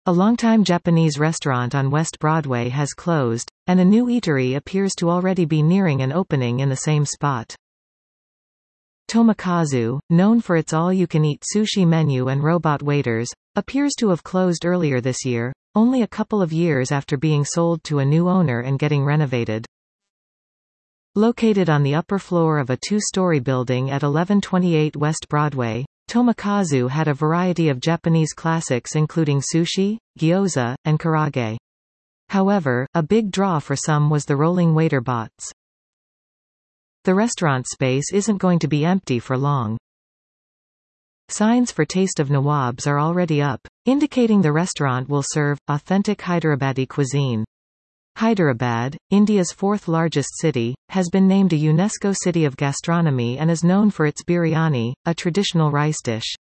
A longtime Japanese restaurant on West Broadway has closed, and a new eatery appears to already be nearing an opening in the same spot. Tomikazu, known for its all-you-can-eat sushi menu and robot waiters, appears to have closed earlier this year, only a couple of years after being sold to a new owner and getting renovated. Located on the upper floor of a two-story building at 1128 West Broadway, Tomikazu had a variety of Japanese classics including sushi, gyoza, and karaage. However, a big draw for some was the rolling waiter bots. The restaurant space isn't going to be empty for long. Signs for Taste of Nawabs are already up, indicating the restaurant will serve authentic Hyderabadi cuisine. Hyderabad, India's fourth-largest city, has been named a UNESCO City of Gastronomy and is known for its biryani, a traditional rice dish.